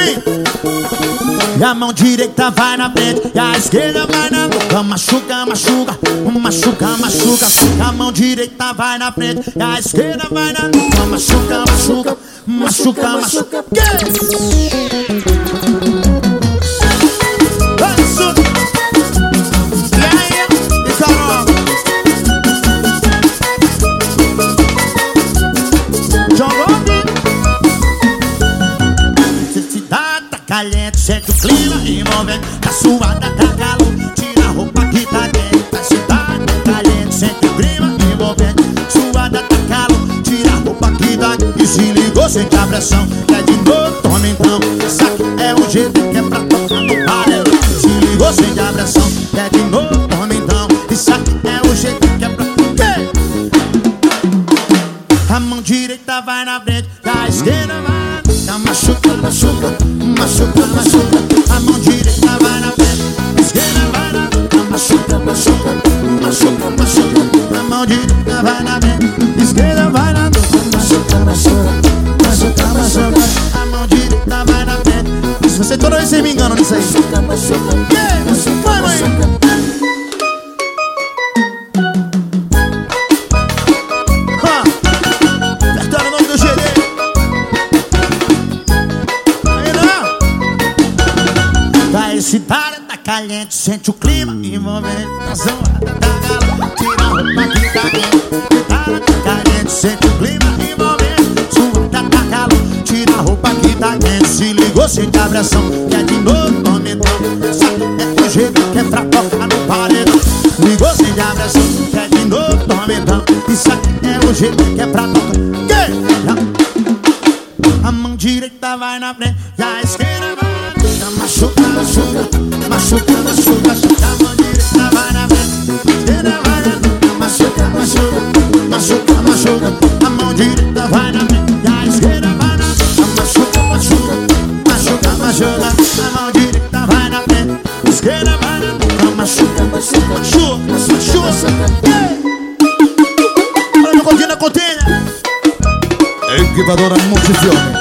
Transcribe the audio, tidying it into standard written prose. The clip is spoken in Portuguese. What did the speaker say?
vem. E a mão direita vai na frente e a esquerda vai na nuca. Machuca, machuca, machuca, machuca. A mão direita vai na frente e a esquerda vai na nuca. Machuca, machuca, machuca, machuca. Caliente, sente o clima envolvente. Tá suada, tá calor, tira a roupa que tá quente. Tá cidade, caliente, sente o clima envolvente. Suada, tá calor, tira a roupa que tá quente. E se ligou, sente a pressão, quer de novo, toma então. Isso aqui é o jeito que é pra tocar no paredão. Se ligou, sente a pressão, quer de novo, toma então. Isso aqui é o jeito que é pra tocar. A mão direita vai na frente, a esquerda vai. Machuca, machuca, machuca, machuca. A mão direita vai na frente, a esquerda vai na frente. Machuca, machuca, machuca, machuca. A mão direita vai na frente, a esquerda vai na frente. Machuca, machuca, machuca, machuca. A mão direita vai na frente. Se você toda vez me engana nisso aí. Machuca, machuca, vai, mãe. Cidade tá caliente, sente o clima envolvente. Tá zoada, tá calor, tira a roupa que tá quente. Cidade tá caliente, sente o clima envolvente. Suada, tá calor, tira a roupa que tá quente. Se ligou, sente a pressão, quer de novo, toma então. Sabe, é o jeito que é pra tocar no paredão. Ligou, sente a pressão, quer de novo, toma então. Isso aqui é o jeito que é pra tocar. A mão direita vai na frente e a esquerda vai. Machuca, machuca, machuca, machuca. A mão direita vai na frente, a esquerda vai na nuca. Machuca, machuca, machuca, machuca. A mão direita vai na frente e a esquerda vai na nuca. Machuca, machuca, machuca, machuca. A mão direita vai na frente, a esquerda vai na nuca. Machuca, machuca, machuca, machuca. Olha meu Cortina, Contenha. Equivadora Multifione.